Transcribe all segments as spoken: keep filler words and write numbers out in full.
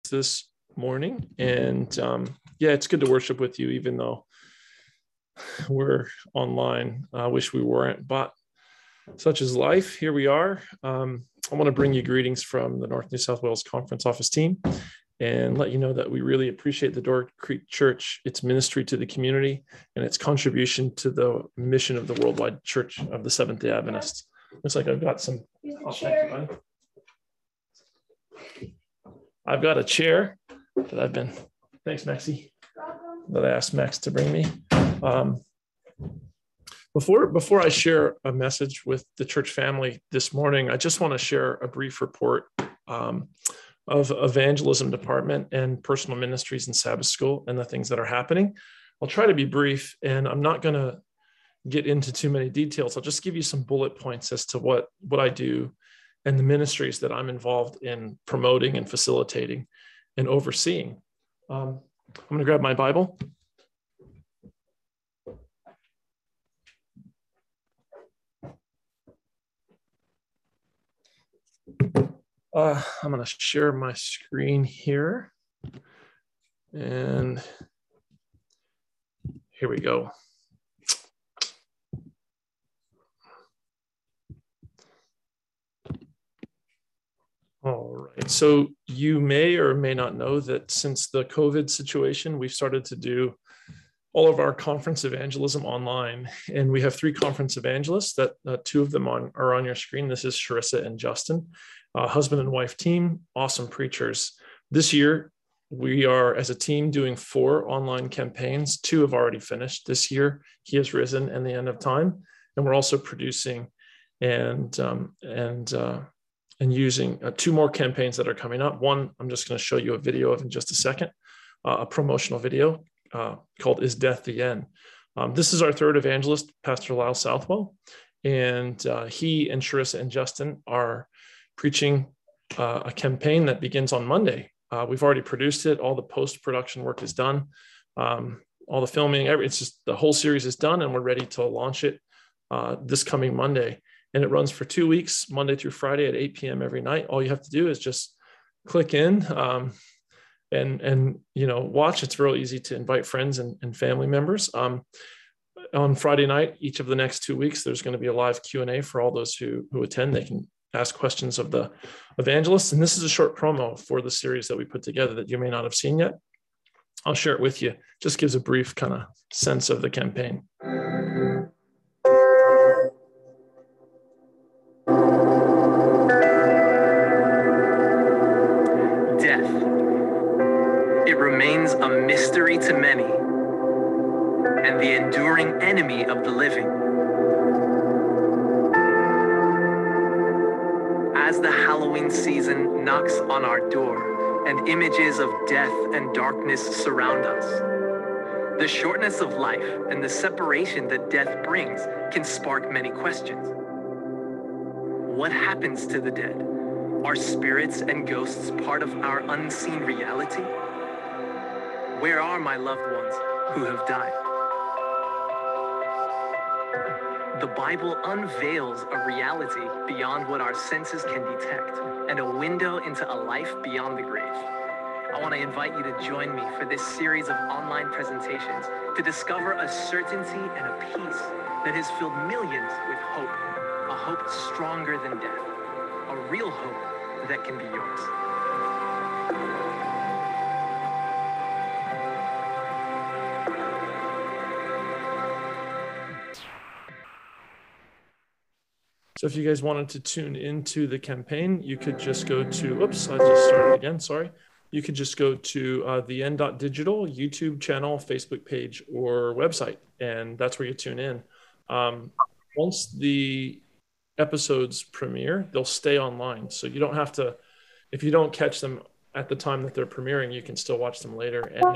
this morning. And um, yeah, it's good to worship with you, even though we're online. I wish we weren't, but such is life. Here we are. Um, I want to bring you greetings from the North New South Wales Conference Office team and let you know that we really appreciate the Door Creek Church, its ministry to the community, and its contribution to the mission of the worldwide Church of the Seventh-day Adventists. Looks like I've got some. Oh, thank you, bud. I've got a chair that I've been, thanks, Maxie, that I asked Max to bring me. Um, before, before I share a message with the church family this morning, I just want to share a brief report um, of evangelism department and personal ministries in Sabbath School and the things that are happening. I'll try to be brief, and I'm not going to get into too many details. I'll just give you some bullet points as to what, what I do and the ministries that I'm involved in promoting and facilitating and overseeing. Um, I'm going to grab my Bible. Uh, I'm going to share my screen here. And here we go. All right, so you may or may not know that since the COVID situation, we've started to do all of our conference evangelism online, and we have three conference evangelists that uh, two of them on, are on your screen. This is Sharissa and Justin, uh, husband and wife team, awesome preachers. This year, we are as a team doing four online campaigns. Two have already finished this year. He has risen and the end of time, and we're also producing and um, and uh, and using uh, two more campaigns that are coming up. One, I'm just going to show you a video of in just a second, uh, a promotional video uh, called Is Death the End? Um, this is our third evangelist, Pastor Lyle Southwell, and uh, he and Sharissa and Justin are preaching uh, a campaign that begins on Monday. Uh, we've already produced it. All the post-production work is done. Um, all the filming, every, it's just the whole series is done, and we're ready to launch it uh, this coming Monday. And it runs for two weeks, Monday through Friday at eight p.m. every night. All you have to do is just click in um, and, and, you know, watch. It's real easy to invite friends and, and family members. Um, on Friday night, each of the next two weeks, there's going to be a live Q and A for all those who, who attend. They can ask questions of the evangelists. And this is a short promo for the series that we put together that you may not have seen yet. I'll share it with you. Just gives a brief kind of sense of the campaign. Remains a mystery to many and the enduring enemy of the living. As the Halloween season knocks on our door and images of death and darkness surround us, the shortness of life and the separation that death brings can spark many questions. What happens to the dead? Are spirits and ghosts part of our unseen reality? Where are my loved ones who have died? The Bible unveils a reality beyond what our senses can detect and a window into a life beyond the grave. I want to invite you to join me for this series of online presentations to discover a certainty and a peace that has filled millions with hope, a hope stronger than death, a real hope that can be yours. So if you guys wanted to tune into the campaign, you could just go to, oops, I just started again, sorry. You could just go to uh, the end dot digital, YouTube channel, Facebook page, or website, and that's where you tune in. Um, once the episodes premiere, they'll stay online. So you don't have to, if you don't catch them at the time that they're premiering, you can still watch them later. And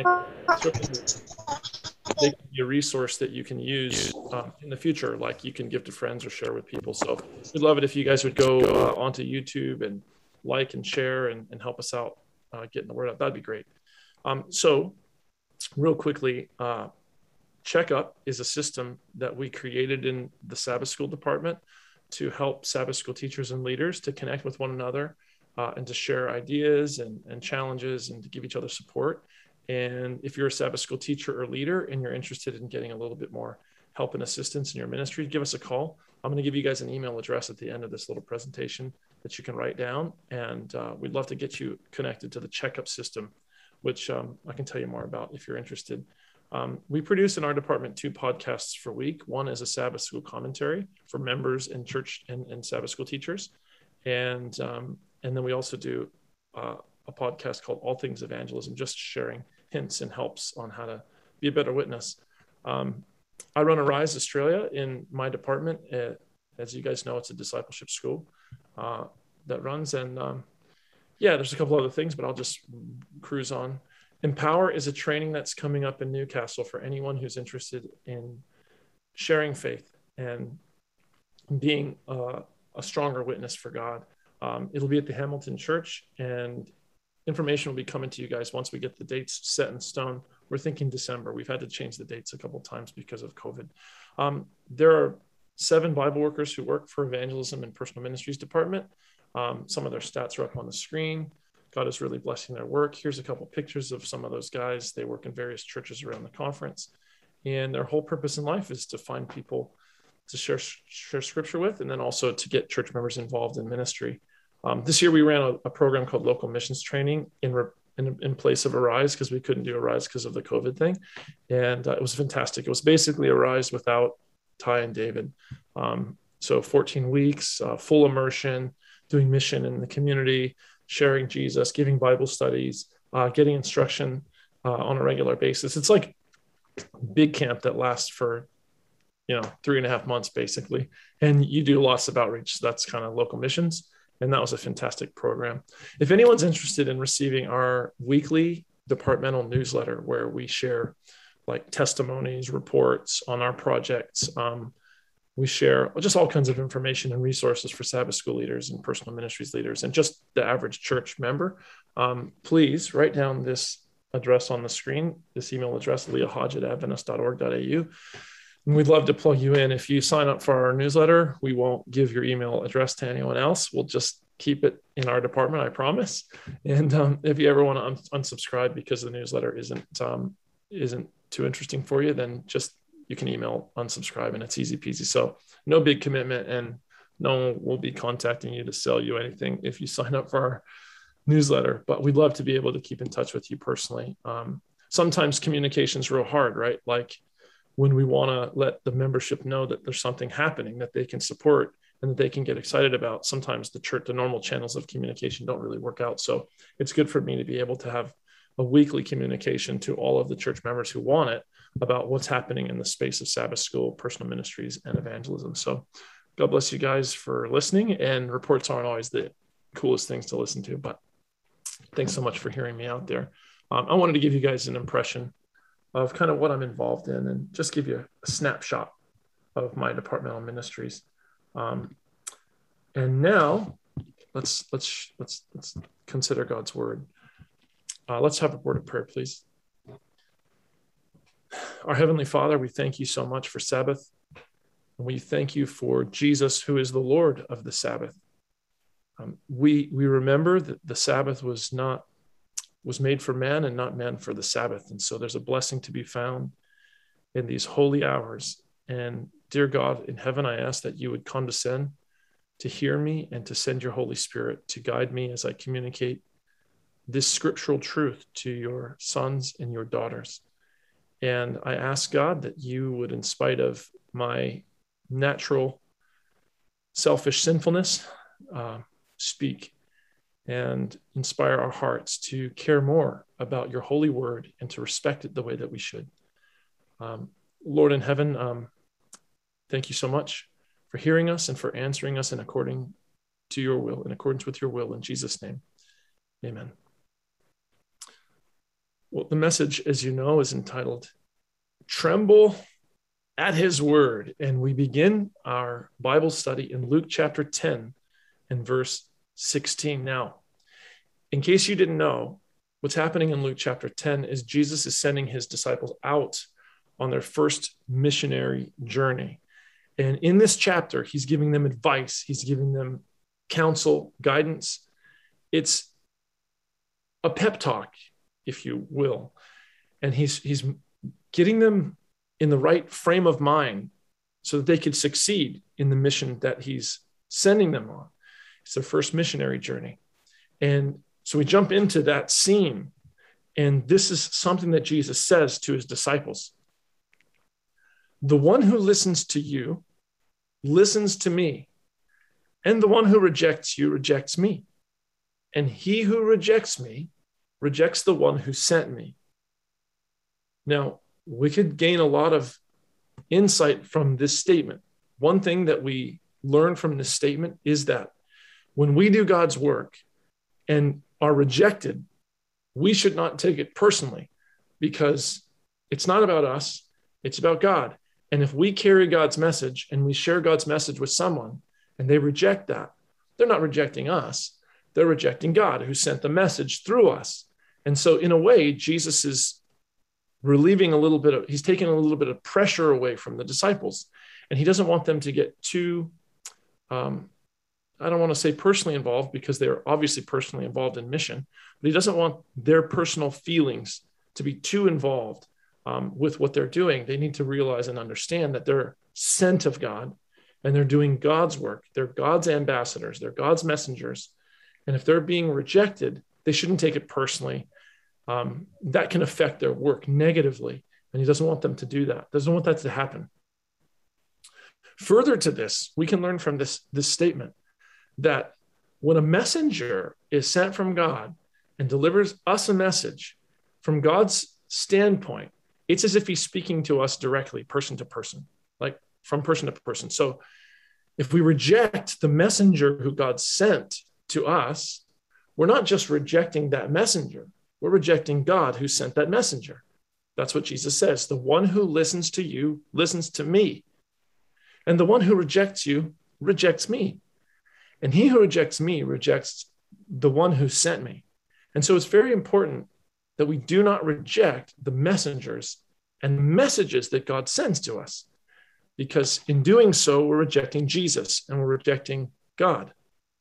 they can be a resource that you can use um, in the future, like you can give to friends or share with people. So we'd love it if you guys would go uh, onto YouTube and like and share and, and help us out uh, getting the word out. That'd be great. Um, so real quickly, uh, Checkup is a system that we created in the Sabbath School department to help Sabbath School teachers and leaders to connect with one another uh, and to share ideas and, and challenges and to give each other support. And if you're a Sabbath school teacher or leader and you're interested in getting a little bit more help and assistance in your ministry, give us a call. I'm going to give you guys an email address at the end of this little presentation that you can write down. And uh, we'd love to get you connected to the checkup system, which um, I can tell you more about if you're interested. Um, we produce in our department two podcasts per week. One is a Sabbath school commentary for members and church and, and Sabbath school teachers. And, um, and then we also do uh, a podcast called All Things Evangelism, just sharing hints and helps on how to be a better witness. Um, I run Arise Australia in my department. Uh, as you guys know, it's a discipleship school uh, that runs. And um, yeah, there's a couple other things, but I'll just cruise on. Empower is a training that's coming up in Newcastle for anyone who's interested in sharing faith and being uh, a stronger witness for God. Um, it'll be at the Hamilton Church, and information will be coming to you guys once we get the dates set in stone. We're thinking December. We've had to change the dates a couple of times because of COVID. Um, there are seven Bible workers who work for Evangelism and Personal Ministries Department. Um, some of their stats are up on the screen. God is really blessing their work. Here's a couple of pictures of some of those guys. They work in various churches around the conference. And their whole purpose in life is to find people to share, share scripture with, and then also to get church members involved in ministry. Um, this year, we ran a, a program called Local Missions Training in, in, in place of Arise, because we couldn't do Arise because of the COVID thing. And uh, it was fantastic. It was basically Arise without Ty and David. Um, so fourteen weeks, uh, full immersion, doing mission in the community, sharing Jesus, giving Bible studies, uh, getting instruction uh, on a regular basis. It's like big camp that lasts for, you know, three and a half months, basically. And you do lots of outreach. So that's kind of local missions. And that was a fantastic program. If anyone's interested in receiving our weekly departmental newsletter, where we share like testimonies, reports on our projects, um, we share just all kinds of information and resources for Sabbath school leaders and personal ministries leaders and just the average church member. Um, please write down this address on the screen, this email address, leah hodge at adventist dot org dot a u. And we'd love to plug you in. If you sign up for our newsletter, we won't give your email address to anyone else. We'll just keep it in our department, I promise. And um, if you ever want to un- unsubscribe because the newsletter isn't um, isn't too interesting for you, then just you can email unsubscribe, and it's easy peasy. So no big commitment, and no one will be contacting you to sell you anything if you sign up for our newsletter. But we'd love to be able to keep in touch with you personally. Um, sometimes communication's real hard, right? Like when we want to let the membership know that there's something happening that they can support and that they can get excited about. Sometimes the church, the normal channels of communication don't really work out. So it's good for me to be able to have a weekly communication to all of the church members who want it about what's happening in the space of Sabbath school, personal ministries, and evangelism. So God bless you guys for listening, and reports aren't always the coolest things to listen to, but thanks so much for hearing me out there. Um, I wanted to give you guys an impression of kind of what I'm involved in and just give you a snapshot of my departmental ministries. Um, and now let's, let's, let's, let's consider God's word. Uh, let's have a word of prayer, please. Our Heavenly Father, we thank you so much for Sabbath. And we thank you for Jesus, who is the Lord of the Sabbath. Um, we, we remember that the Sabbath was not, was made for man and not man for the Sabbath. And so there's a blessing to be found in these holy hours. And dear God, in heaven, I ask that you would condescend to hear me and to send your Holy Spirit to guide me as I communicate this scriptural truth to your sons and your daughters. And I ask, God, that you would, in spite of my natural selfish sinfulness, uh, speak and inspire our hearts to care more about your holy word and to respect it the way that we should. Um, Lord in heaven, um, thank you so much for hearing us and for answering us in according to your will, in accordance with your will, in Jesus' name. Amen. Well, the message, as you know, is entitled Tremble at His Word. And we begin our Bible study in Luke chapter ten and verse sixteen. Now, in case you didn't know, what's happening in Luke chapter ten is Jesus is sending his disciples out on their first missionary journey. And in this chapter, he's giving them advice. He's giving them counsel, guidance. it's a pep talk, if you will. And he's, he's getting them in the right frame of mind so that they could succeed in the mission that he's sending them on. It's their first missionary journey. And so we jump into that scene, and this is something that Jesus says to his disciples. The one who listens to you listens to me, and the one who rejects you rejects me. And he who rejects me rejects the one who sent me. Now, we could gain a lot of insight from this statement. One thing that we learn from this statement is that when we do God's work and are rejected, we should not take it personally, because it's not about us, it's about God. And if we carry God's message and we share God's message with someone and they reject that, they're not rejecting us, they're rejecting God who sent the message through us. And so in a way, Jesus is relieving a little bit of, he's taking a little bit of pressure away from the disciples. And he doesn't want them to get too, um, I don't want to say personally involved, because they're obviously personally involved in mission, but he doesn't want their personal feelings to be too involved um, with what they're doing. They need to realize and understand that they're sent of God and they're doing God's work. They're God's ambassadors. They're God's messengers. And if they're being rejected, they shouldn't take it personally. Um, that can affect their work negatively. And he doesn't want them to do that. Doesn't want that to happen. Further to this, we can learn from this, this statement that when a messenger is sent from God and delivers us a message from God's standpoint, it's as if he's speaking to us directly, person to person, like from person to person. So if we reject the messenger who God sent to us, we're not just rejecting that messenger, we're rejecting God who sent that messenger. That's what Jesus says. The one who listens to you listens to me. And the one who rejects you rejects me. And he who rejects me rejects the one who sent me. And so it's very important that we do not reject the messengers and messages that God sends to us, because in doing so, we're rejecting Jesus and we're rejecting God.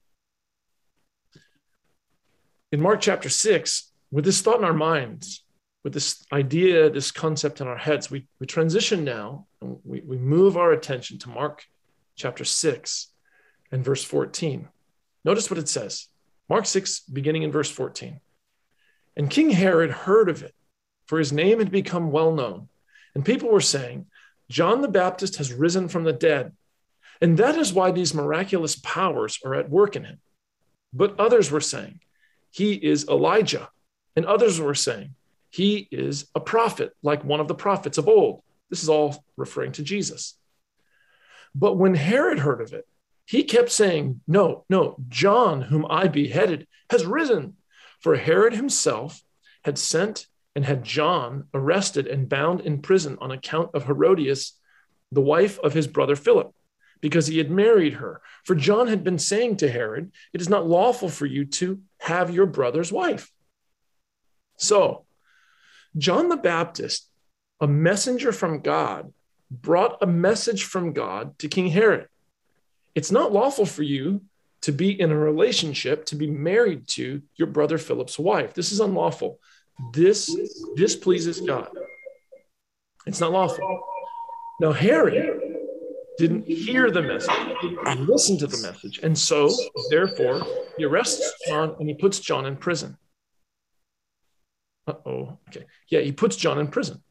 In Mark chapter six, with this thought in our minds, with this idea, this concept in our heads, we, we transition now and we, we move our attention to Mark chapter six and verse fourteen. Notice what it says. Mark six, beginning in verse fourteen. And King Herod heard of it, for his name had become well known. And people were saying, John the Baptist has risen from the dead, and that is why these miraculous powers are at work in him. But others were saying, he is Elijah. And others were saying, he is a prophet, like one of the prophets of old. This is all referring to Jesus. But when Herod heard of it, he kept saying, no, no, John, whom I beheaded, has risen. For Herod himself had sent and had John arrested and bound in prison on account of Herodias, the wife of his brother Philip, because he had married her. For John had been saying to Herod, it is not lawful for you to have your brother's wife. So John the Baptist, a messenger from God, brought a message from God to King Herod. It's not lawful for you to be in a relationship, to be married to your brother Philip's wife. This is unlawful. This displeases God. It's not lawful. Now, Herod didn't hear the message, didn't listen to the message. And so, therefore, he arrests John and he puts John in prison. Uh-oh, okay. Yeah, he puts John in prison.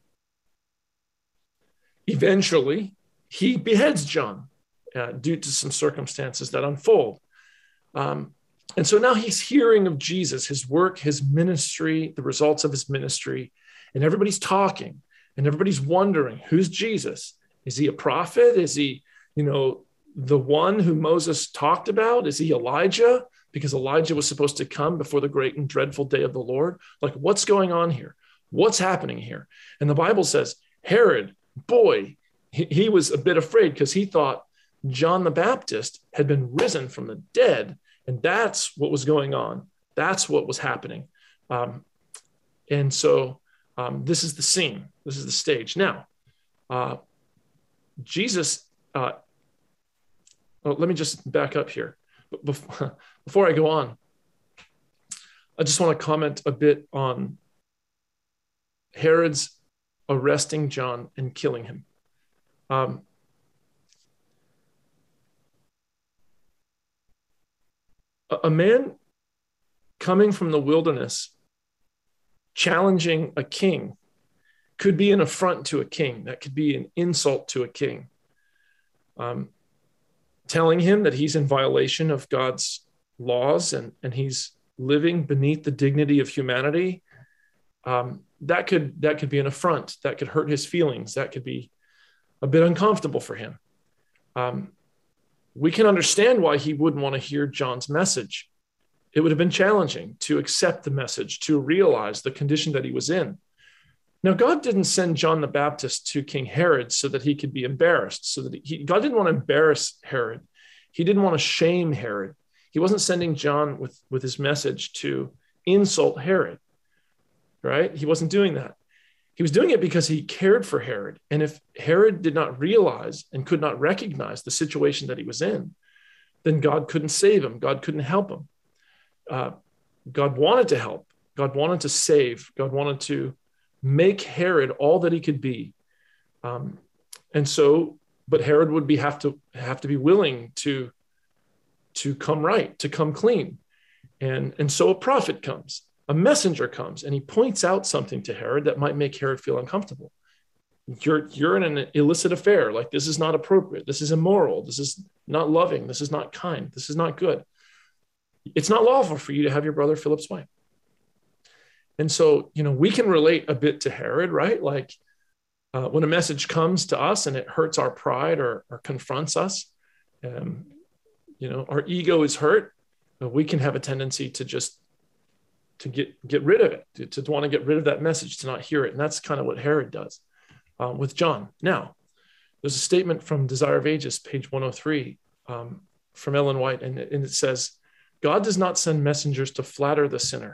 Eventually, he beheads John uh, due to some circumstances that unfold. Um, and so now he's hearing of Jesus, his work, his ministry, the results of his ministry, and everybody's talking and everybody's wondering, who's Jesus? Is he a prophet? Is he, you know, the one who Moses talked about? Is he Elijah? Because Elijah was supposed to come before the great and dreadful day of the Lord. Like, what's going on here? What's happening here? And the Bible says, Herod, boy, he, he was a bit afraid because he thought John the Baptist had been risen from the dead. And that's what was going on. That's what was happening. Um, and so um, this is the scene. This is the stage. Now, uh, Jesus, uh, oh, let me just back up here. Before, before I go on, I just want to comment a bit on Herod's arresting John and killing him. Um, a, a man coming from the wilderness, challenging a king, could be an affront to a king. That could be an insult to a king. Um, telling him that he's in violation of God's laws and, and he's living beneath the dignity of humanity, um, that could that could be an affront. That could hurt his feelings. That could be a bit uncomfortable for him. Um, we can understand why he wouldn't want to hear John's message. It would have been challenging to accept the message, to realize the condition that he was in. Now, God didn't send John the Baptist to King Herod so that he could be embarrassed. So that he, God didn't want to embarrass Herod. He didn't want to shame Herod. He wasn't sending John with, with his message to insult Herod, right? He wasn't doing that. He was doing it because he cared for Herod. And if Herod did not realize and could not recognize the situation that he was in, then God couldn't save him. God couldn't help him. Uh, God wanted to help. God wanted to save. God wanted to make Herod all that he could be. Um, and so, but Herod would be have to have to be willing to, to come right, to come clean. And, and so a prophet comes, a messenger comes, and he points out something to Herod that might make Herod feel uncomfortable. You're, you're in an illicit affair. Like, this is not appropriate. This is immoral. This is not loving. This is not kind. This is not good. It's not lawful for you to have your brother Philip's wife. And so, you know, we can relate a bit to Herod, right? Like uh, when a message comes to us and it hurts our pride or, or confronts us, um, you know, our ego is hurt. Uh, we can have a tendency to just to get get rid of it, to, to want to get rid of that message, to not hear it. And that's kind of what Herod does uh, with John. Now, there's a statement from Desire of Ages, page one oh three, um, from Ellen White, and, and it says, God does not send messengers to flatter the sinner.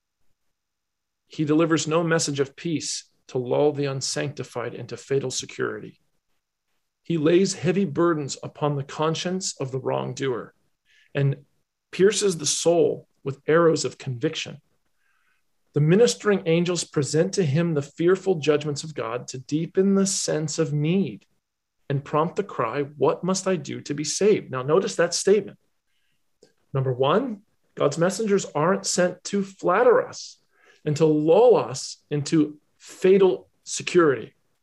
He delivers no message of peace to lull the unsanctified into fatal security. He lays heavy burdens upon the conscience of the wrongdoer and pierces the soul with arrows of conviction. The ministering angels present to him the fearful judgments of God to deepen the sense of need and prompt the cry, what must I do to be saved? Now, notice that statement. Number one, God's messengers aren't sent to flatter us and to lull us into fatal security.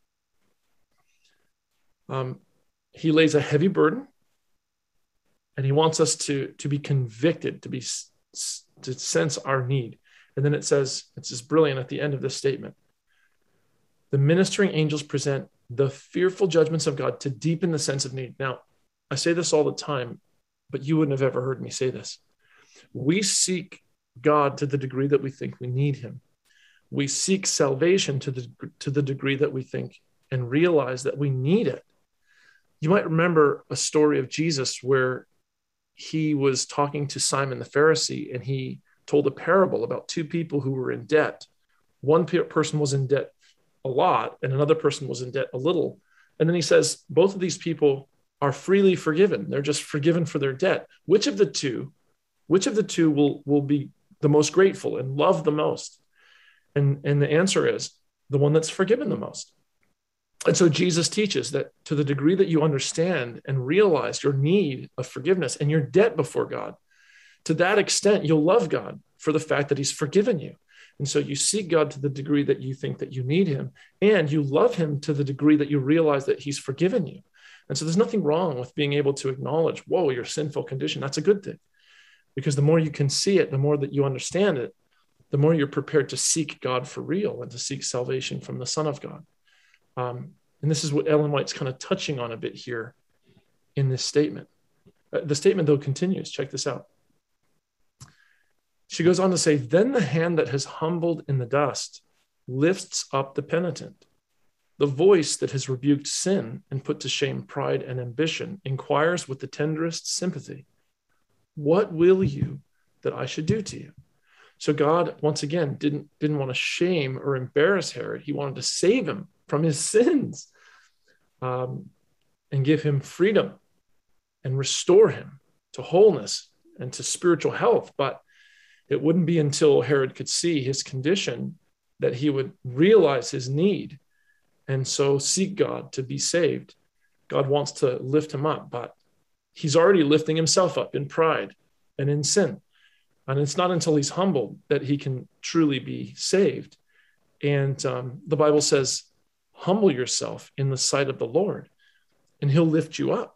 Um, he lays a heavy burden, and he wants us to, to be convicted, to be to sense our need. And then it says, it's just brilliant at the end of this statement. The ministering angels present the fearful judgments of God to deepen the sense of need. Now, I say this all the time, but you wouldn't have ever heard me say this. We seek God to the degree that we think we need him. We seek salvation to the, to the degree that we think and realize that we need it. You might remember a story of Jesus where he was talking to Simon the Pharisee, and he told a parable about two people who were in debt. One person was in debt a lot, and another person was in debt a little. And then he says, both of these people are freely forgiven. They're just forgiven for their debt. Which of the two, which of the two will, will be the most grateful and love the most? And, and the answer is the one that's forgiven the most. And so Jesus teaches that to the degree that you understand and realize your need of forgiveness and your debt before God, to that extent, you'll love God for the fact that he's forgiven you. And so you seek God to the degree that you think that you need him, and you love him to the degree that you realize that he's forgiven you. And so there's nothing wrong with being able to acknowledge, whoa, your sinful condition. That's a good thing, because the more you can see it, the more that you understand it, the more you're prepared to seek God for real and to seek salvation from the Son of God. Um, and this is what Ellen White's kind of touching on a bit here in this statement. Uh, the statement, though, continues. Check this out. She goes on to say, then the hand that has humbled in the dust lifts up the penitent. The voice that has rebuked sin and put to shame pride and ambition inquires with the tenderest sympathy, what will you that I should do to you? So God, once again, didn't, didn't want to shame or embarrass Herod. He wanted to save him from his sins um, and give him freedom and restore him to wholeness and to spiritual health. But it wouldn't be until Herod could see his condition that he would realize his need and so seek God to be saved. God wants to lift him up, but he's already lifting himself up in pride and in sin. And it's not until he's humbled that he can truly be saved. And um, the Bible says, humble yourself in the sight of the Lord, and he'll lift you up.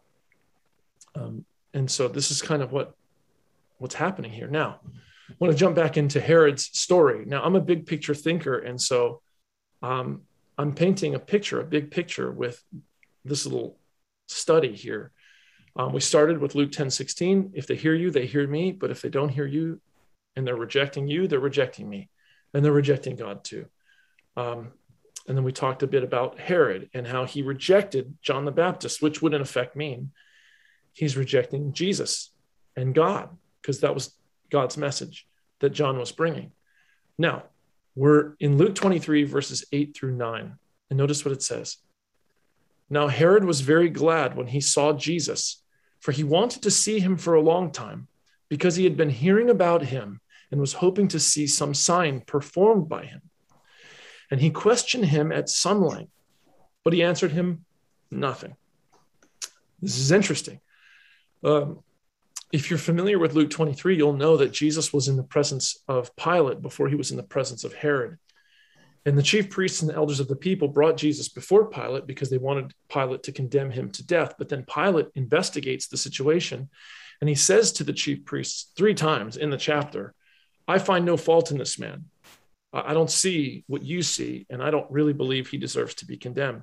Um, and so this is kind of what what's happening here. Now, I want to jump back into Herod's story. Now, I'm a big picture thinker, and so um, I'm painting a picture, a big picture with this little study here. Um, we started with Luke ten sixteen. If they hear you, they hear me. But if they don't hear you and they're rejecting you, they're rejecting me. And they're rejecting God too. Um, and then we talked a bit about Herod and how he rejected John the Baptist, which would in effect mean he's rejecting Jesus and God, because that was God's message that John was bringing. Now, we're in Luke twenty-three, verses eight through nine. And notice what it says. Now, Herod was very glad when he saw Jesus, for he wanted to see him for a long time, because he had been hearing about him and was hoping to see some sign performed by him. And he questioned him at some length, but he answered him nothing. This is interesting. Um, if you're familiar with Luke twenty-three, you'll know that Jesus was in the presence of Pilate before he was in the presence of Herod. And the chief priests and the elders of the people brought Jesus before Pilate because they wanted Pilate to condemn him to death. But then Pilate investigates the situation, and he says to the chief priests three times in the chapter, I find no fault in this man. I don't see what you see, and I don't really believe he deserves to be condemned.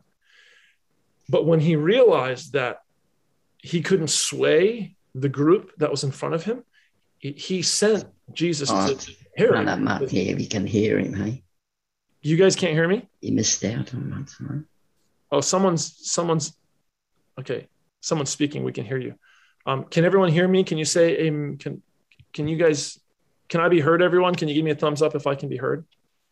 But when he realized that he couldn't sway the group that was in front of him, he sent Jesus oh, to Herod. Run him up here, we can hear him, hey? You guys can't hear me? You missed out on that, sorry. Oh, someone's, someone's, okay, someone's speaking, we can hear you. Um, can everyone hear me? Can you say, um, can, can you guys, can I be heard, everyone? Can you give me a thumbs up if I can be heard?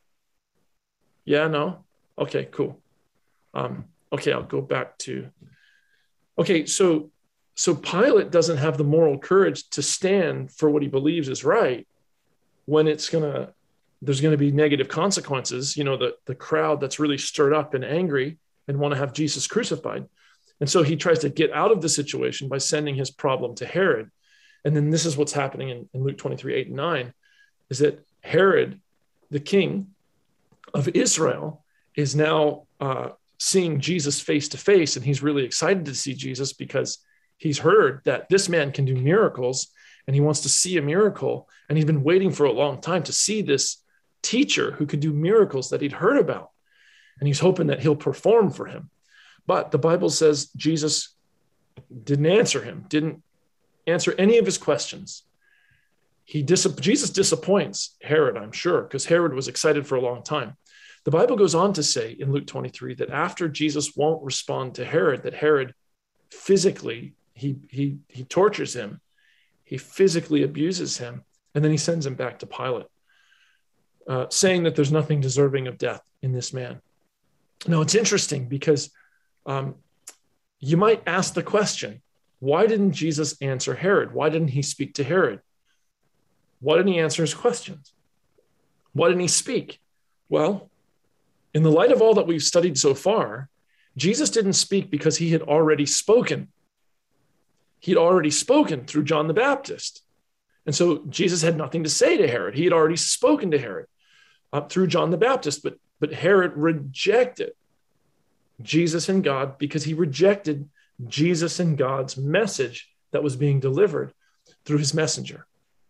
Yeah, no? Okay, cool. Um, okay, I'll go back to, okay, so, so Pilate doesn't have the moral courage to stand for what he believes is right when it's going to, there's going to be negative consequences, you know, the, the crowd that's really stirred up and angry and want to have Jesus crucified. And so he tries to get out of the situation by sending his problem to Herod. And then this is what's happening in, in Luke twenty-three, eight and nine, is that Herod, the king of Israel, is now uh, seeing Jesus face to face. And he's really excited to see Jesus because he's heard that this man can do miracles and he wants to see a miracle. And he's been waiting for a long time to see this teacher who could do miracles that he'd heard about. And he's hoping that he'll perform for him. But the Bible says Jesus didn't answer him, didn't answer any of his questions. He dis- Jesus disappoints Herod, I'm sure, because Herod was excited for a long time. The Bible goes on to say in Luke twenty-three that after Jesus won't respond to Herod, that Herod physically, he, he, he tortures him, he physically abuses him, and then he sends him back to Pilate. Uh, saying that there's nothing deserving of death in this man. Now, it's interesting because um, you might ask the question, why didn't Jesus answer Herod? Why didn't he speak to Herod? Why didn't he answer his questions? Why didn't he speak? Well, in the light of all that we've studied so far, Jesus didn't speak because he had already spoken. He'd already spoken through John the Baptist. And so Jesus had nothing to say to Herod. He had already spoken to Herod uh, through John the Baptist, but, but Herod rejected Jesus and God because he rejected Jesus and God's message that was being delivered through his messenger.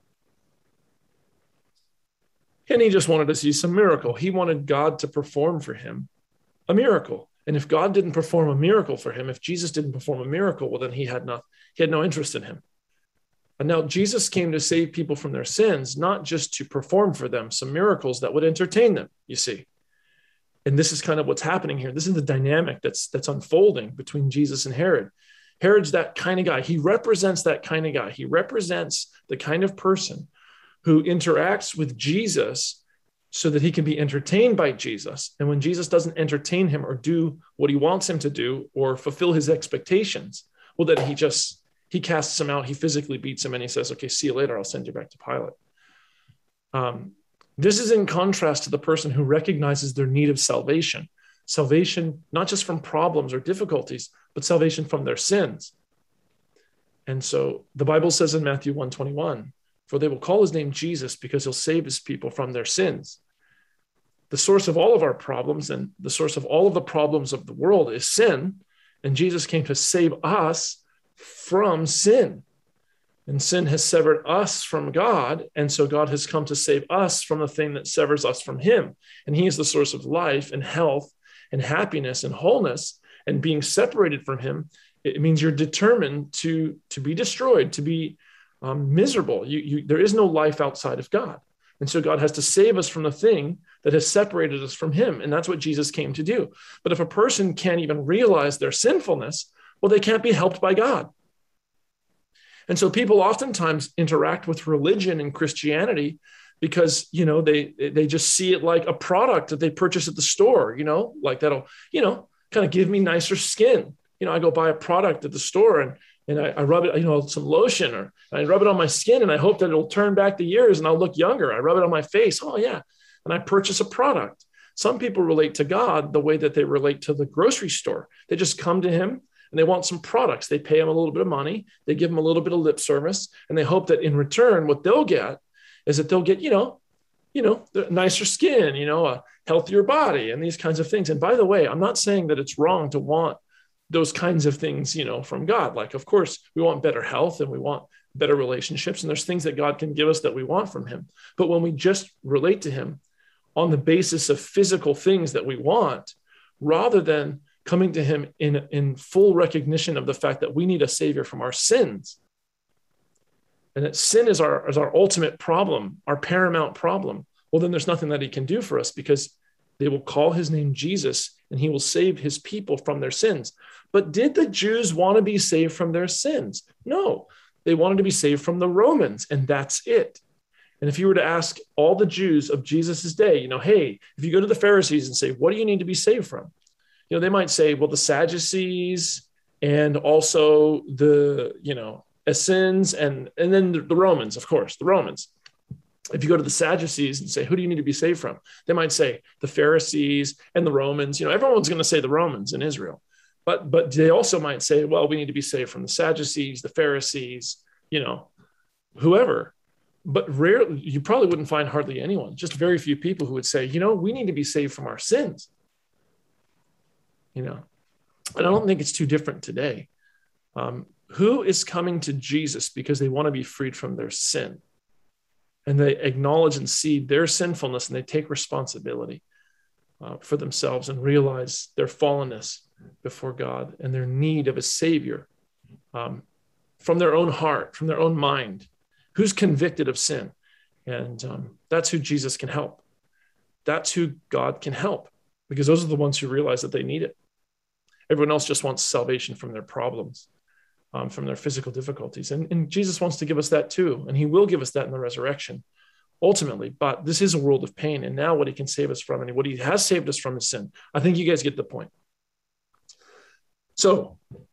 And he just wanted to see some miracle. He wanted God to perform for him a miracle. And if God didn't perform a miracle for him, if Jesus didn't perform a miracle, well, then he had not, he had no interest in him. And now Jesus came to save people from their sins, not just to perform for them some miracles that would entertain them, you see. And this is kind of what's happening here. This is the dynamic that's that's unfolding between Jesus and Herod. Herod's that kind of guy. He represents that kind of guy. He represents the kind of person who interacts with Jesus so that he can be entertained by Jesus. And when Jesus doesn't entertain him or do what he wants him to do or fulfill his expectations, well, then he just... he casts him out, he physically beats him, and he says, okay, see you later, I'll send you back to Pilate. Um, this is in contrast to the person who recognizes their need of salvation. Salvation, not just from problems or difficulties, but salvation from their sins. And so the Bible says in Matthew one twenty-one, for they will call his name Jesus because he'll save his people from their sins. The source of all of our problems and the source of all of the problems of the world is sin. And Jesus came to save us from sin. And sin has severed us from God. And so God has come to save us from the thing that severs us from him. And he is the source of life and health and happiness and wholeness. And being separated from him, it means you're determined to, to be destroyed, to be um, miserable. You, you, there is no life outside of God. And so God has to save us from the thing that has separated us from him. And that's what Jesus came to do. But if a person can't even realize their sinfulness, well, they can't be helped by God. And so people oftentimes interact with religion and Christianity because, you know, they, they just see it like a product that they purchase at the store, you know, like that'll, you know, kind of give me nicer skin. You know, I go buy a product at the store and, and I, I rub it, you know, some lotion, or I rub it on my skin and I hope that it'll turn back the years and I'll look younger. I rub it on my face. Oh yeah. And I purchase a product. Some people relate to God the way that they relate to the grocery store. They just come to him and they want some products. They pay him a little bit of money. They give him a little bit of lip service. And they hope that in return, what they'll get is that they'll get, you know, you know, nicer skin, you know, a healthier body and these kinds of things. And by the way, I'm not saying that it's wrong to want those kinds of things, you know, from God. Like, of course, we want better health and we want better relationships. And there's things that God can give us that we want from him. But when we just relate to him on the basis of physical things that we want, rather than coming to him in, in full recognition of the fact that we need a savior from our sins, and that sin is our, is our ultimate problem, our paramount problem, well, then there's nothing that he can do for us, because they will call his name Jesus and he will save his people from their sins. But did the Jews want to be saved from their sins? No, they wanted to be saved from the Romans, and that's it. And if you were to ask all the Jews of Jesus's day, you know, hey, if you go to the Pharisees and say, what do you need to be saved from? You know, they might say, well, the Sadducees and also the, you know, Essenes and, and then the Romans, of course, the Romans. If you go to the Sadducees and say, who do you need to be saved from? They might say the Pharisees and the Romans. You know, everyone's going to say the Romans in Israel. But, but they also might say, well, we need to be saved from the Sadducees, the Pharisees, you know, whoever. But rarely, you probably wouldn't find hardly anyone, just very few people who would say, you know, we need to be saved from our sins. You know, and I don't think it's too different today. Um, who is coming to Jesus because they want to be freed from their sin? And they acknowledge and see their sinfulness, and they take responsibility uh, for themselves and realize their fallenness before God and their need of a savior um, from their own heart, from their own mind, who's convicted of sin. And um, that's who Jesus can help. That's who God can help, because those are the ones who realize that they need it. Everyone else just wants salvation from their problems, um, from their physical difficulties. And, and Jesus wants to give us that too. And he will give us that in the resurrection, ultimately. But this is a world of pain. And now what he can save us from, and what he has saved us from, is sin. I think you guys get the point. So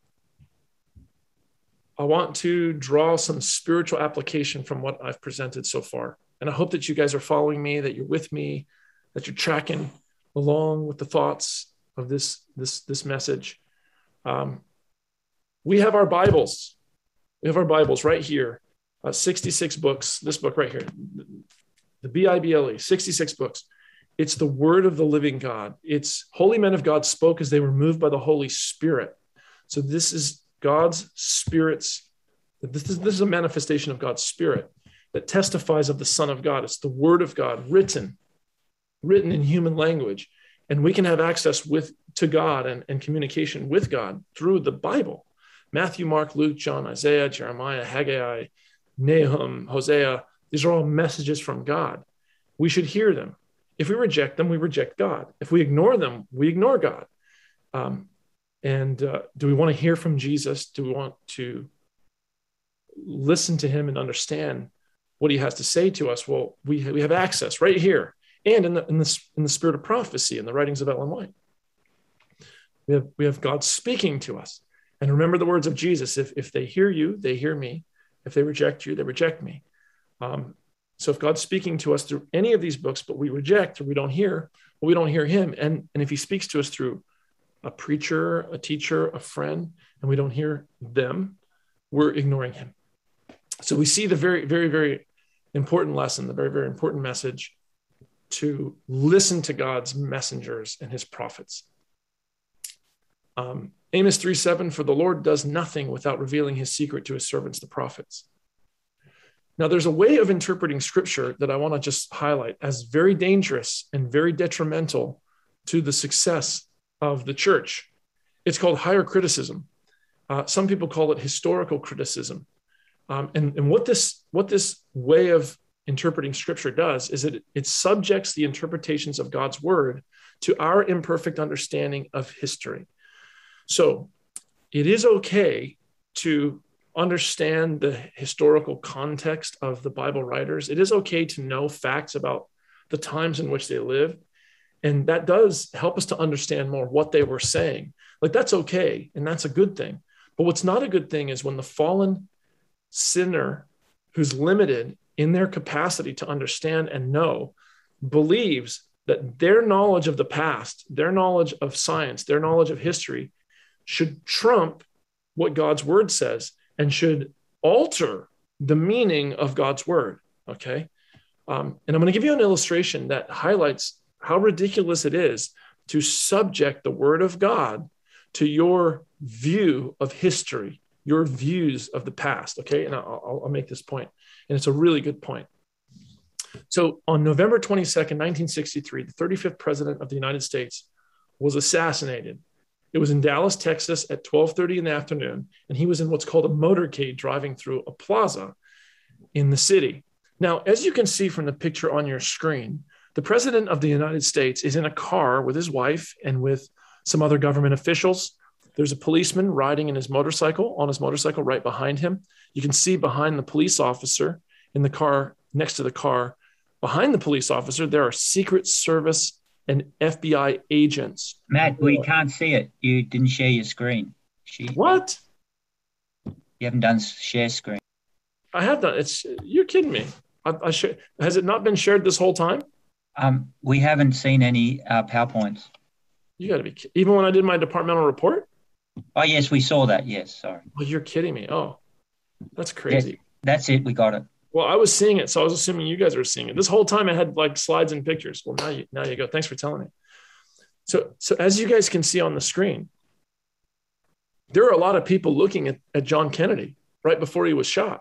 I want to draw some spiritual application from what I've presented so far. And I hope that you guys are following me, that you're with me, that you're tracking along with the thoughts of this, this, this message. Um, we have our Bibles. We have our Bibles right here, uh, sixty-six books, this book right here, the B I B L E, sixty-six books. It's the word of the living God. It's holy men of God spoke as they were moved by the Holy Spirit. So this is God's Spirit's, this is, this is a manifestation of God's Spirit that testifies of the Son of God. It's the word of God written, written in human language. And we can have access with to God and, and communication with God through the Bible. Matthew, Mark, Luke, John, Isaiah, Jeremiah, Haggai, Nahum, Hosea. These are all messages from God. We should hear them. If we reject them, we reject God. If we ignore them, we ignore God. Um, and uh, do we want to hear from Jesus? Do we want to listen to him and understand what he has to say to us? Well, we, we have access right here. And in the, in, the, in the spirit of prophecy, in the writings of Ellen White. We have, we have God speaking to us. And remember the words of Jesus: if, if they hear you, they hear me. If they reject you, they reject me. Um, So if God's speaking to us through any of these books, but we reject or we don't hear, well, we don't hear him. And, and if he speaks to us through a preacher, a teacher, a friend, and we don't hear them, we're ignoring him. So we see the very, very, very important lesson, the very, very important message to listen to God's messengers and his prophets. Um, Amos three seven, for the Lord does nothing without revealing his secret to his servants, the prophets. Now, there's a way of interpreting scripture that I want to just highlight as very dangerous and very detrimental to the success of the church. It's called higher criticism. Uh, some people call it historical criticism. Um, and, and what this, what this way of interpreting scripture does is that it, it subjects the interpretations of God's word to our imperfect understanding of history. So it is okay to understand the historical context of the Bible writers. It is okay to know facts about the times in which they lived. And that does help us to understand more what they were saying. Like, that's okay. And that's a good thing. But what's not a good thing is when the fallen sinner who's limited in their capacity to understand and know believes that their knowledge of the past, their knowledge of science, their knowledge of history should trump what God's word says and should alter the meaning of God's word, okay? Um, and I'm going to give you an illustration that highlights how ridiculous it is to subject the word of God to your view of history, your views of the past, okay? And I'll, I'll make this point, and it's a really good point. So on November twenty-second, nineteen sixty-three, the thirty-fifth president of the United States was assassinated. It was in Dallas, Texas at twelve thirty in the afternoon, and he was in what's called a motorcade driving through a plaza in the city. Now, as you can see from the picture on your screen, the president of the United States is in a car with his wife and with some other government officials. There's a policeman riding in his motorcycle, on his motorcycle right behind him. You can see behind the police officer in the car, next to the car, behind the police officer, there are Secret Service and F B I agents. Matt, we can't see it. You didn't share your screen. She, What? You haven't done share screen. I have done. It's you're kidding me. I, I sh- has it not been shared this whole time? Um, we haven't seen any uh, PowerPoints. You got to be ki- even when I did my departmental report. Oh yes, we saw that. Yes, sorry. Oh, you're kidding me. Oh, that's crazy. Yes, that's it. We got it. Well, I was seeing it, so I was assuming you guys were seeing it. This whole time I had like slides and pictures. Well, now you now you go. Thanks for telling me. So, so as you guys can see on the screen, there are a lot of people looking at, at John Kennedy right before he was shot.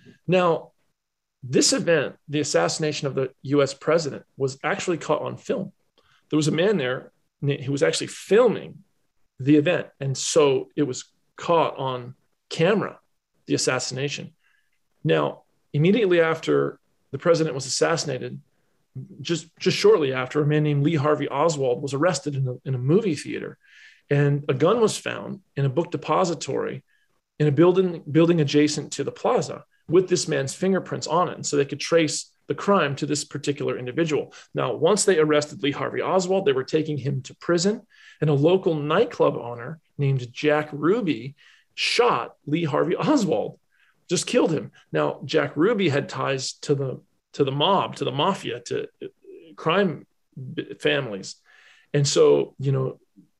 Now, this event, the assassination of the U S president, was actually caught on film. There was a man there who was actually filming the event. And so it was caught on camera, the assassination. Now, immediately after the president was assassinated, just, just shortly after, a man named Lee Harvey Oswald was arrested in a, in a movie theater. And a gun was found in a book depository in a building, building adjacent to the plaza with this man's fingerprints on it. And so they could trace the crime to this particular individual. Now, once they arrested Lee Harvey Oswald, they were taking him to prison. And a local nightclub owner named Jack Ruby shot Lee Harvey Oswald, just killed him. Now, Jack Ruby had ties to the to the mob, to the mafia, to crime families. And so, you know,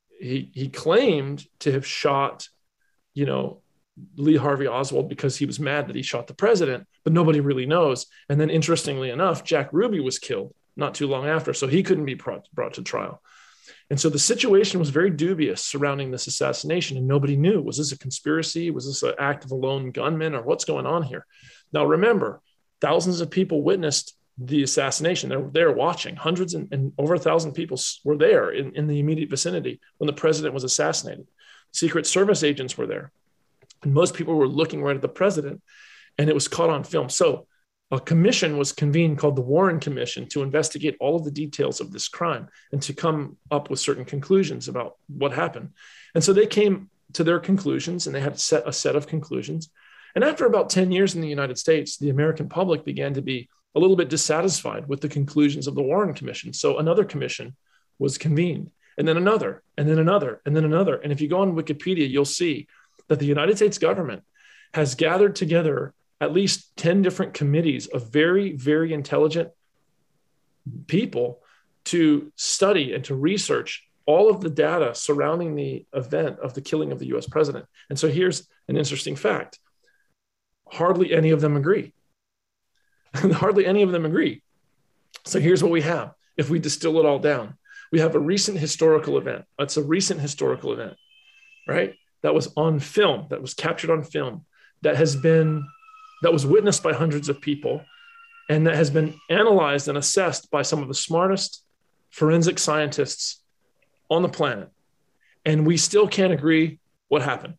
he he claimed to have shot, you know, Lee Harvey Oswald because he was mad that he shot the president, but nobody really knows. And then interestingly enough, Jack Ruby was killed not too long after, so he couldn't be brought, brought to trial. And so the situation was very dubious surrounding this assassination, and nobody knew. Was this a conspiracy? Was this an act of a lone gunman, or what's going on here? Now, remember, thousands of people witnessed the assassination. They're there watching. Hundreds and, and over a thousand people were there in, in the immediate vicinity when the president was assassinated. Secret Service agents were there. And most people were looking right at the president, and it was caught on film. So a commission was convened called the Warren Commission to investigate all of the details of this crime and to come up with certain conclusions about what happened. And so they came to their conclusions, and they had set a set of conclusions. And after about ten years in the United States, the American public began to be a little bit dissatisfied with the conclusions of the Warren Commission. So another commission was convened, and then another, and then another, and then another. And if you go on Wikipedia, you'll see that the United States government has gathered together at least ten different committees of very, very intelligent people to study and to research all of the data surrounding the event of the killing of the U S president. And so here's an interesting fact. Hardly any of them agree. Hardly any of them agree. So here's what we have. If we distill it all down, we have a recent historical event. It's a recent historical event, right? That was on film, that was captured on film, that has been, that was witnessed by hundreds of people, and that has been analyzed and assessed by some of the smartest forensic scientists on the planet. And we still can't agree what happened.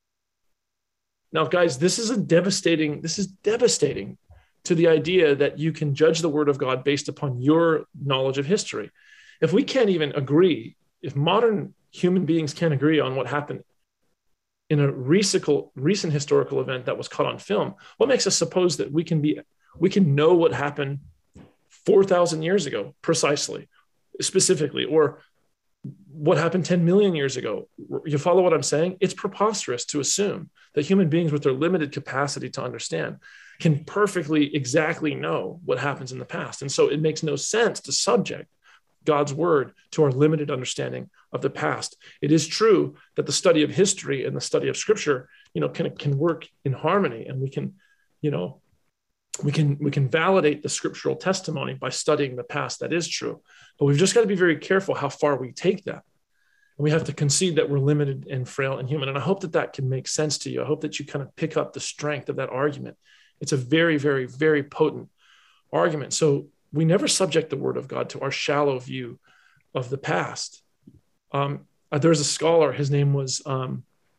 Now, guys, this is a devastating, this is devastating to the idea that you can judge the word of God based upon your knowledge of history. If we can't even agree, if modern human beings can't agree on what happened in a recent, recent historical event that was caught on film, what makes us suppose that we can be, we can know what happened four thousand years ago, precisely, specifically, or what happened ten million years ago? You follow what I'm saying? It's preposterous to assume that human beings with their limited capacity to understand can perfectly exactly know what happens in the past. And so it makes no sense to subject God's word to our limited understanding of the past. It is true that the study of history and the study of scripture, you know, can, can work in harmony, and we can, you know, we can, we can validate the scriptural testimony by studying the past. That is true, but we've just got to be very careful how far we take that. And we have to concede that we're limited and frail and human. And I hope that that can make sense to you. I hope that you kind of pick up the strength of that argument. It's a very, very, very potent argument. So we never subject the word of God to our shallow view of the past. Um, there's a scholar, his name was, um,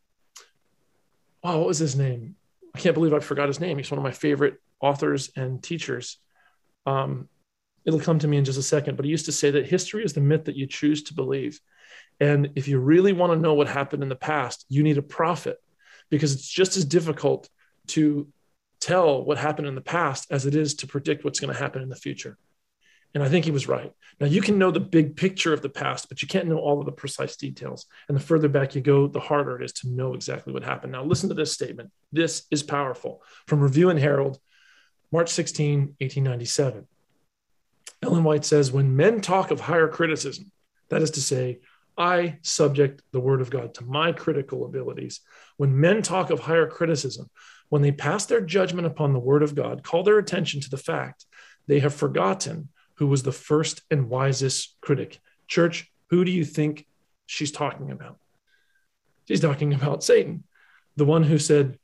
wow, what was his name? I can't believe I forgot his name. He's one of my favorite authors and teachers. Um, it'll come to me in just a second, but he used to say that history is the myth that you choose to believe. And if you really want to know what happened in the past, you need a prophet, because it's just as difficult to tell what happened in the past as it is to predict what's going to happen in the future. And I think he was right. Now, you can know the big picture of the past, but you can't know all of the precise details. And the further back you go, the harder it is to know exactly what happened. Now, listen to this statement. This is powerful. From Review and Herald, March sixteenth, eighteen ninety-seven. Ellen White says, when men talk of higher criticism, that is to say, I subject the word of God to my critical abilities. When men talk of higher criticism, when they pass their judgment upon the word of God, call their attention to the fact they have forgotten who was the first and wisest critic. Church, who do you think she's talking about? She's talking about Satan, the one who said,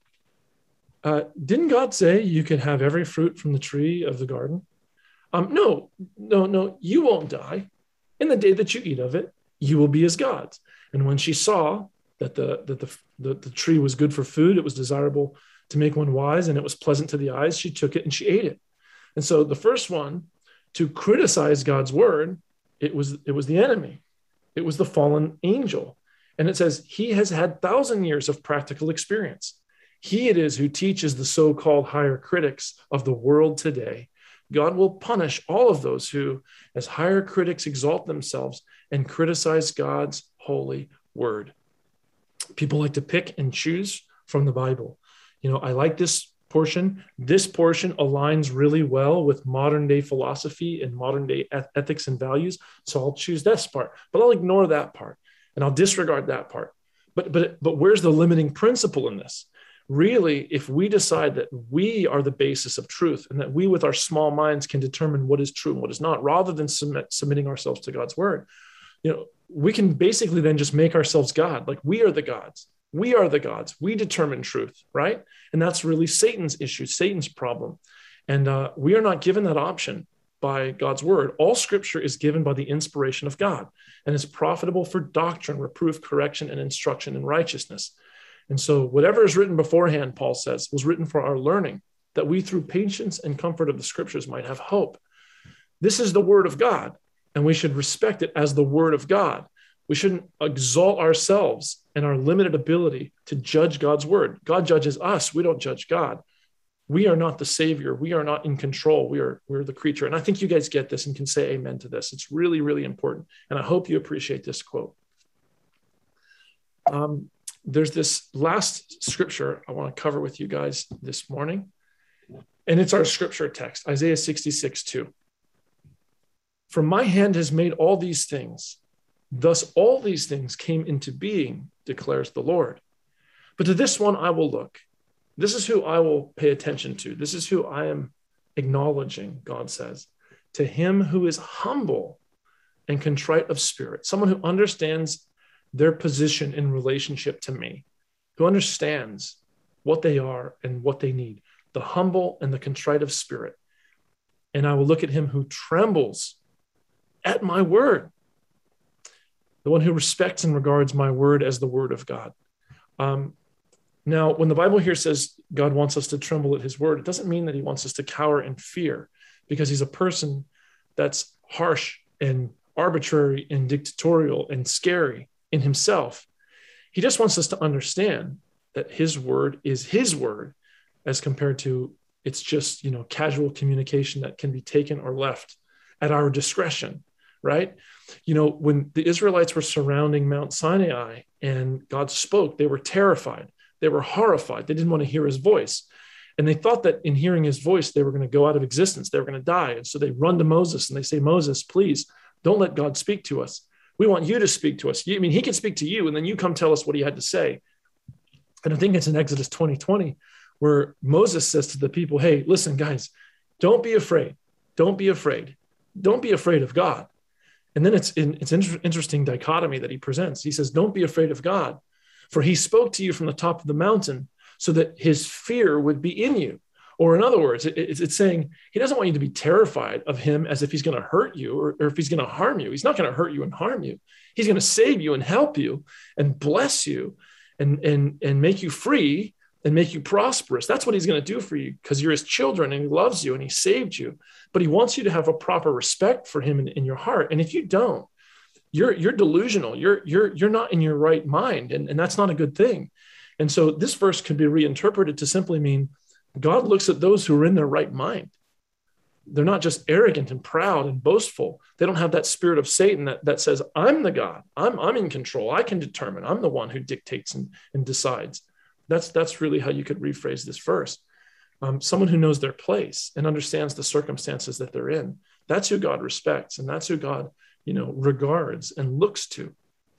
uh, didn't God say you can have every fruit from the tree of the garden? Um, no, no, no, you won't die. In the day that you eat of it, you will be as gods. And when she saw that the, that the, the, the tree was good for food, it was desirable to make one wise, and it was pleasant to the eyes, she took it and she ate it. And so the first one to criticize God's word, it was, it was the enemy. It was the fallen angel. And it says he has had thousand years of practical experience. He it is who teaches the so-called higher critics of the world today. God will punish all of those who, as higher critics, exalt themselves and criticize God's holy word. People like to pick and choose from the Bible. You know, I like this portion. This portion aligns really well with modern day philosophy and modern day eth- ethics and values. So I'll choose this part, but I'll ignore that part and I'll disregard that part. But, but, but where's the limiting principle in this? Really, if we decide that we are the basis of truth and that we with our small minds can determine what is true and what is not, rather than submit, submitting ourselves to God's word, you know, we can basically then just make ourselves God. Like we are the gods. We are the gods. We determine truth, right? And that's really Satan's issue, Satan's problem. And uh, we are not given that option by God's word. All scripture is given by the inspiration of God and is profitable for doctrine, reproof, correction, and instruction in righteousness. And so whatever is written beforehand, Paul says, was written for our learning, that we through patience and comfort of the scriptures might have hope. This is the word of God, and we should respect it as the word of God. We shouldn't exalt ourselves and our limited ability to judge God's word. God judges us. We don't judge God. We are not the savior. We are not in control. We are, we're the creature. And I think you guys get this and can say amen to this. It's really, really important. And I hope you appreciate this quote. Um, there's this last scripture I want to cover with you guys this morning. And it's our scripture text, Isaiah sixty-six, two. For my hand has made all these things. Thus all these things came into being, declares the Lord. But to this one I will look. This is who I will pay attention to. This is who I am acknowledging, God says. To him who is humble and contrite of spirit, someone who understands their position in relationship to me, who understands what they are and what they need, the humble and the contrite of spirit. And I will look at him who trembles at my word, the one who respects and regards my word as the word of God. Um, now, when the Bible here says God wants us to tremble at his word, it doesn't mean that he wants us to cower in fear, because he's a person that's harsh and arbitrary and dictatorial and scary in himself. He just wants us to understand that his word is his word, as compared to it's just, you know, casual communication that can be taken or left at our discretion, right? You know, when the Israelites were surrounding Mount Sinai and God spoke, they were terrified. They were horrified. They didn't want to hear his voice. And they thought that in hearing his voice, they were going to go out of existence. They were going to die. And so they run to Moses and they say, Moses, please don't let God speak to us. We want you to speak to us. I mean, he can speak to you, and then you come tell us what he had to say. And I think it's in Exodus twenty twenty, where Moses says to the people, hey, listen, guys, don't be afraid. Don't be afraid. Don't be afraid of God. And then it's in, it's an inter- interesting dichotomy that he presents. He says, don't be afraid of God, for he spoke to you from the top of the mountain so that his fear would be in you. Or in other words, it, it's, it's saying he doesn't want you to be terrified of him as if he's going to hurt you or, or if he's going to harm you. He's not going to hurt you and harm you. He's going to save you and help you and bless you and, and, and make you free and make you prosperous. That's what he's going to do for you, because you're his children and he loves you and he saved you. But he wants you to have a proper respect for him in, in your heart. And if you don't, you're, you're delusional. You're, you're, you're not in your right mind. And, and that's not a good thing. And so this verse could be reinterpreted to simply mean God looks at those who are in their right mind. They're not just arrogant and proud and boastful. They don't have that spirit of Satan that, that says, I'm the God. I'm, I'm in control. I can determine. I'm the one who dictates and, and decides. That's, that's really how you could rephrase this verse. Um, someone who knows their place and understands the circumstances that they're in. That's who God respects, and that's who God, you know, regards and looks to.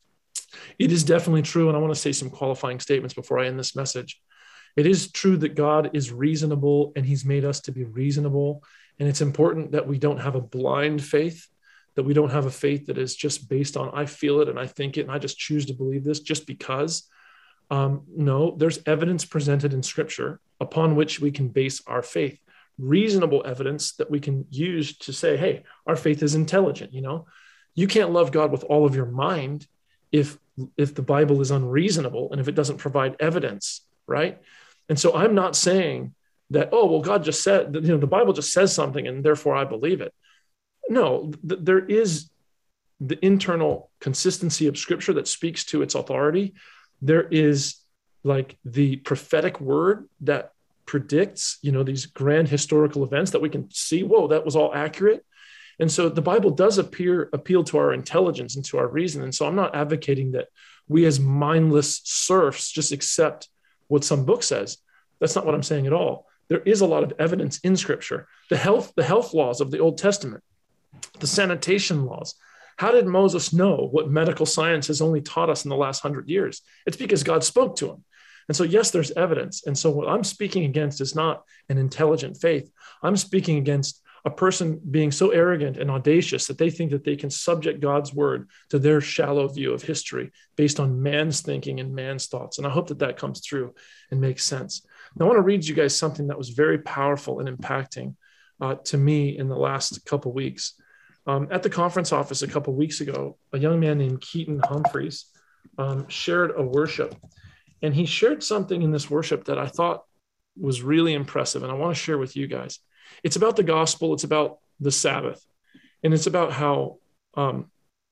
It is definitely true, and I want to say some qualifying statements before I end this message. It is true that God is reasonable, and he's made us to be reasonable. And it's important that we don't have a blind faith, that we don't have a faith that is just based on, I feel it and I think it, and I just choose to believe this just because. Um, no, there's evidence presented in Scripture upon which we can base our faith. Reasonable evidence that we can use to say, hey, our faith is intelligent. You know, you can't love God with all of your mind if, if the Bible is unreasonable and if it doesn't provide evidence, right? And so I'm not saying that, oh, well, God just said, you know, the Bible just says something and therefore I believe it. No, th- there is the internal consistency of Scripture that speaks to its authority. There is like the prophetic word that predicts, you know, these grand historical events that we can see, whoa, that was all accurate. And so the Bible does appear, appeal to our intelligence and to our reason. And so I'm not advocating that we as mindless serfs just accept what some book says. That's not what I'm saying at all. There is a lot of evidence in Scripture. The health, the health laws of the Old Testament, the sanitation laws. How did Moses know what medical science has only taught us in the last hundred years? It's because God spoke to him. And so, yes, there's evidence. And so what I'm speaking against is not an intelligent faith. I'm speaking against a person being so arrogant and audacious that they think that they can subject God's word to their shallow view of history based on man's thinking and man's thoughts. And I hope that that comes through and makes sense. Now, I want to read you guys something that was very powerful and impacting uh, to me in the last couple of weeks. Um, at the conference office a couple of weeks ago, a young man named Keaton Humphreys um, shared a worship. And he shared something in this worship that I thought was really impressive. And I want to share with you guys. It's about the gospel. It's about the Sabbath. And it's about how, um,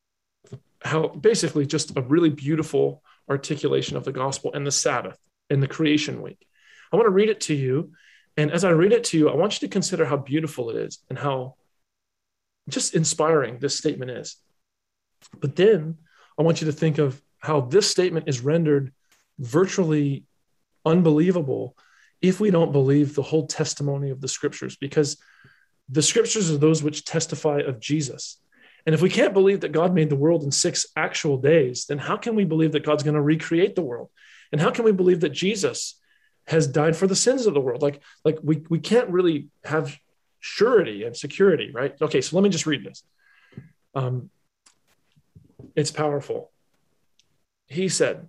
how basically just a really beautiful articulation of the gospel and the Sabbath and the creation week. I want to read it to you. And as I read it to you, I want you to consider how beautiful it is and how just inspiring this statement is. But then I want you to think of how this statement is rendered virtually unbelievable if we don't believe the whole testimony of the scriptures, because the scriptures are those which testify of Jesus. And if we can't believe that God made the world in six actual days, then how can we believe that God's going to recreate the world? And how can we believe that Jesus has died for the sins of the world? Like, like we, we can't really have surety and security, right? Okay, so let me just read this. Um, it's powerful. He said,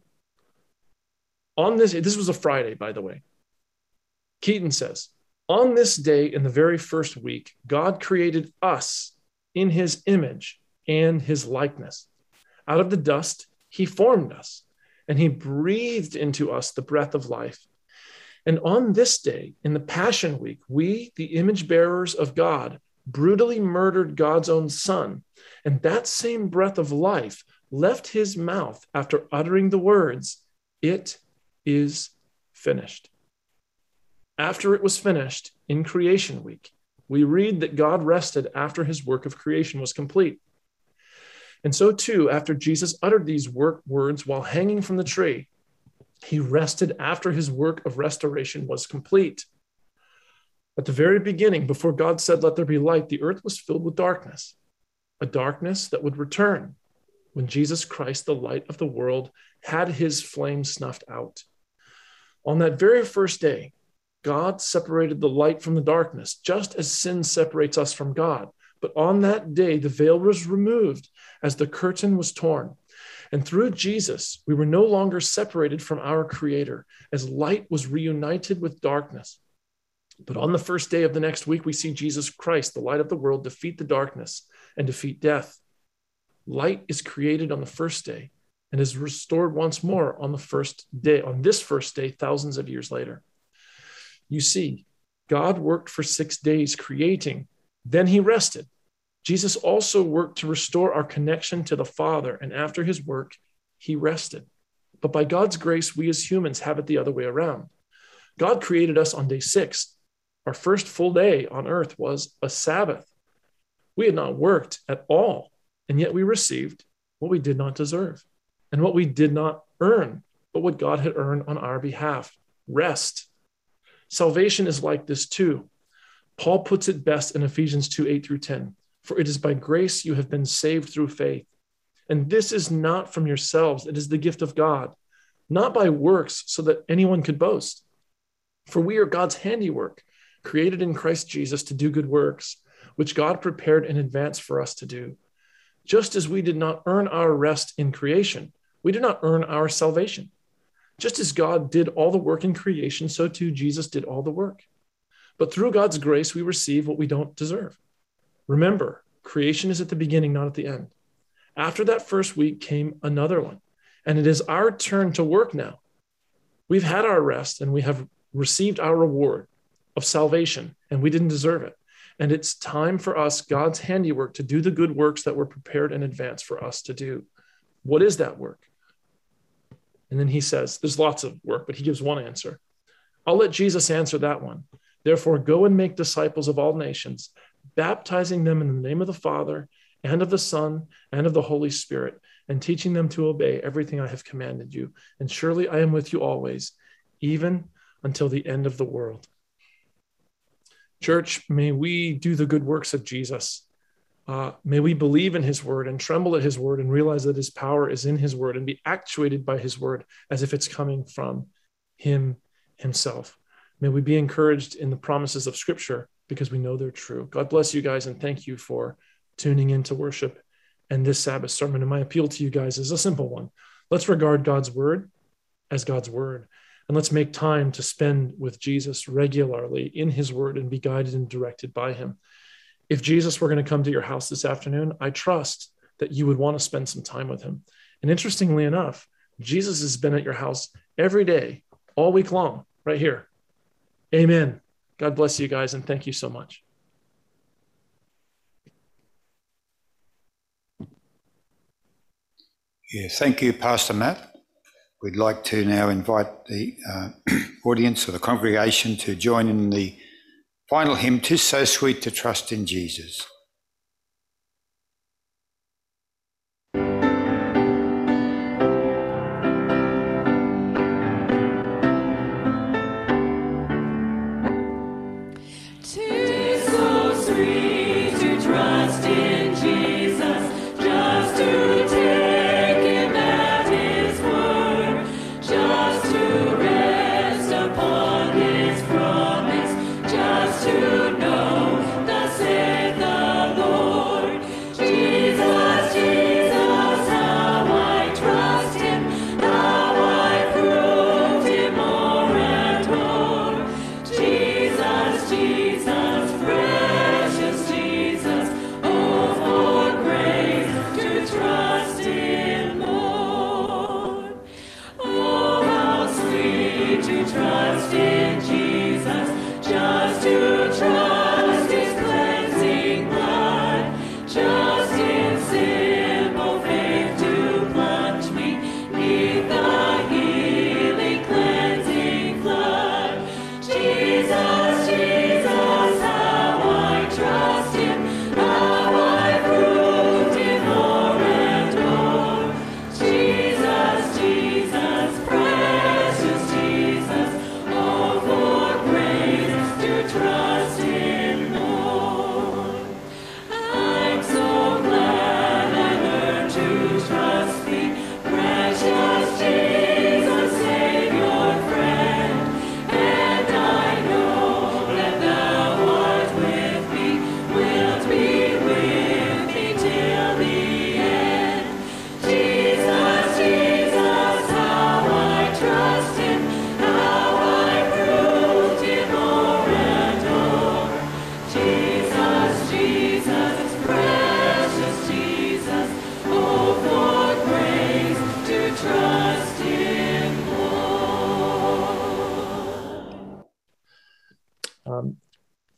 on this, this was a Friday, by the way. Keaton says, on this day in the very first week, God created us in his image and his likeness. Out of the dust, he formed us, and he breathed into us the breath of life. And on this day, in the Passion Week, we, the image bearers of God, brutally murdered God's own son. And that same breath of life left his mouth after uttering the words, "It is finished." After it was finished, in Creation Week, we read that God rested after his work of creation was complete. And so too, after Jesus uttered these work words while hanging from the tree, he rested after his work of restoration was complete. At the very beginning, before God said, "Let there be light," the earth was filled with darkness, a darkness that would return when Jesus Christ, the light of the world, had his flame snuffed out. On that very first day, God separated the light from the darkness, just as sin separates us from God. But on that day, the veil was removed as the curtain was torn. And through Jesus, we were no longer separated from our Creator, as light was reunited with darkness. But on the first day of the next week, we see Jesus Christ, the light of the world, defeat the darkness and defeat death. Light is created on the first day and is restored once more on the first day, on this first day, thousands of years later. You see, God worked for six days creating, then he rested. Jesus also worked to restore our connection to the Father, and after his work, he rested. But by God's grace, we as humans have it the other way around. God created us on day six. Our first full day on earth was a Sabbath. We had not worked at all, and yet we received what we did not deserve and what we did not earn, but what God had earned on our behalf: rest. Salvation is like this too. Paul puts it best in Ephesians two, eight through ten. For it is by grace you have been saved through faith. And this is not from yourselves, it is the gift of God, not by works so that anyone could boast. For we are God's handiwork, created in Christ Jesus to do good works, which God prepared in advance for us to do. Just as we did not earn our rest in creation, we did not earn our salvation. Just as God did all the work in creation, so too Jesus did all the work. But through God's grace, we receive what we don't deserve. Remember, creation is at the beginning, not at the end. After that first week came another one, and it is our turn to work now. We've had our rest, and we have received our reward of salvation, and we didn't deserve it. And it's time for us, God's handiwork, to do the good works that were prepared in advance for us to do. What is that work? And then he says, there's lots of work, but he gives one answer. I'll let Jesus answer that one. Therefore, go and make disciples of all nations, baptizing them in the name of the Father and of the Son and of the Holy Spirit, and teaching them to obey everything I have commanded you. And surely I am with you always, even until the end of the world. Church, may we do the good works of Jesus. Uh, may we believe in his word and tremble at his word and realize that his power is in his word and be actuated by his word as if it's coming from him himself. May we be encouraged in the promises of Scripture because we know they're true. God bless you guys, and thank you for tuning in to worship and this Sabbath sermon. And my appeal to you guys is a simple one. Let's regard God's word as God's word, and let's make time to spend with Jesus regularly in his word and be guided and directed by him. If Jesus were going to come to your house this afternoon, I trust that you would want to spend some time with him. And interestingly enough, Jesus has been at your house every day, all week long, right here. Amen. God bless you guys, and thank you so much. Yeah, thank you, Pastor Matt. We'd like to now invite the uh, audience or the congregation to join in the final hymn, "'Tis So Sweet to Trust in Jesus."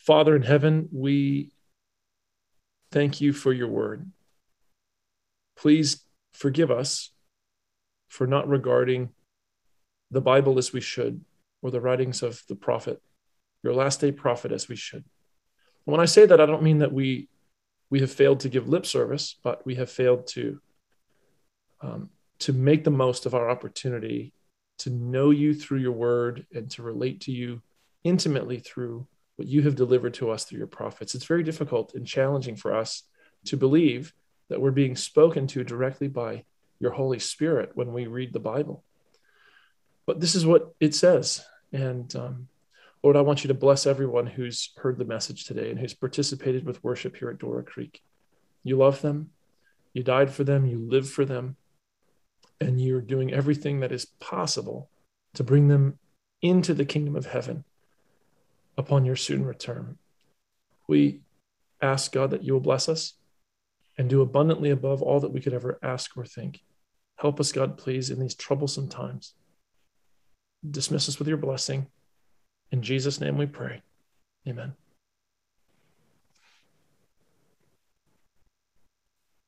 Father in heaven, we thank you for your word. Please forgive us for not regarding the Bible as we should, or the writings of the prophet, your last day prophet, as we should. When I say that, I don't mean that we we have failed to give lip service, but we have failed to um, to make the most of our opportunity to know you through your word and to relate to you intimately through what you have delivered to us through your prophets. It's very difficult and challenging for us to believe that we're being spoken to directly by your Holy Spirit when we read the Bible. But this is what it says. And um, Lord, I want you to bless everyone who's heard the message today and who's participated with worship here at Dora Creek. You love them. You died for them. You live for them. And you're doing everything that is possible to bring them into the kingdom of heaven upon your soon return. We ask, God, that you will bless us and do abundantly above all that we could ever ask or think. Help us, God, please, in these troublesome times. Dismiss us with your blessing. In Jesus' name we pray. Amen.